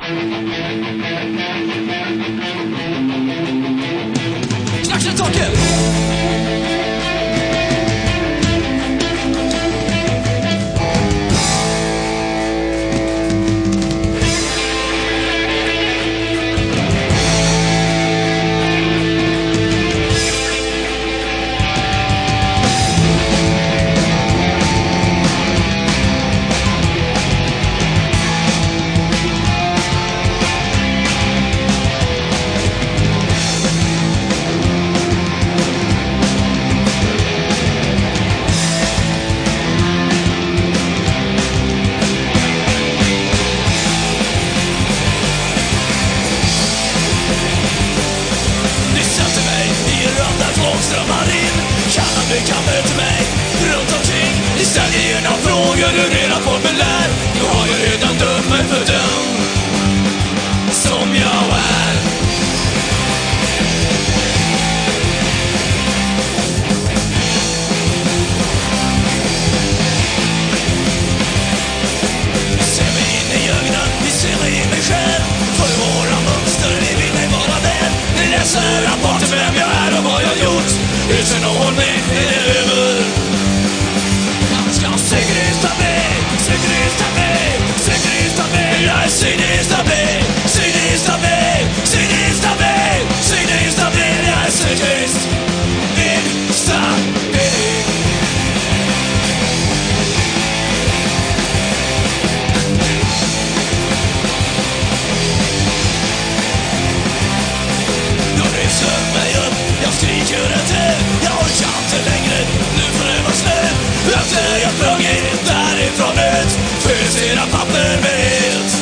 Knackentaket! Kan möta mig runt omkring. Ni ställer ju några frågor ur era formulär. Jag har ju redan dömt mig för den som jag är. Vi ser mig in i ögonen, vi ser mig i mig själv. För våra mönster, ni vill mig vara där. Ni läser rapporter vem jag är och vad jag gjort. Utan att hålla mig är det över. Jag ska cyklista mig, cyklista mig, cyklista mig. Jag är cyklista mig, cyklista mig, cyklista mig, cyklista mig. Jag är cyklist, insta mig. Jag reser mig upp, jag skriker inte. Jag orkar inte längre, nu får det vara slut. Efter jag sprungit därifrån ut, fylls era papper med het.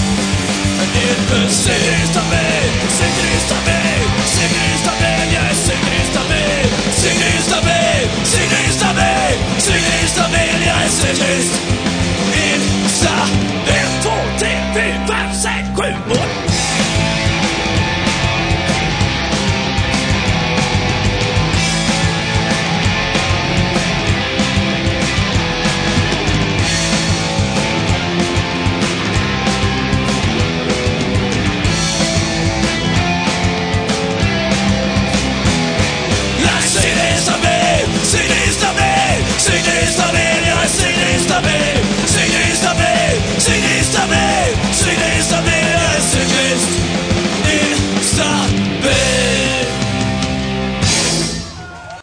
Cyklista mig, cyklista mig, cyklista mig. Jag är cyklista mig, cyklista mig, cyklista mig, cyklista mig. Jag är cyklist.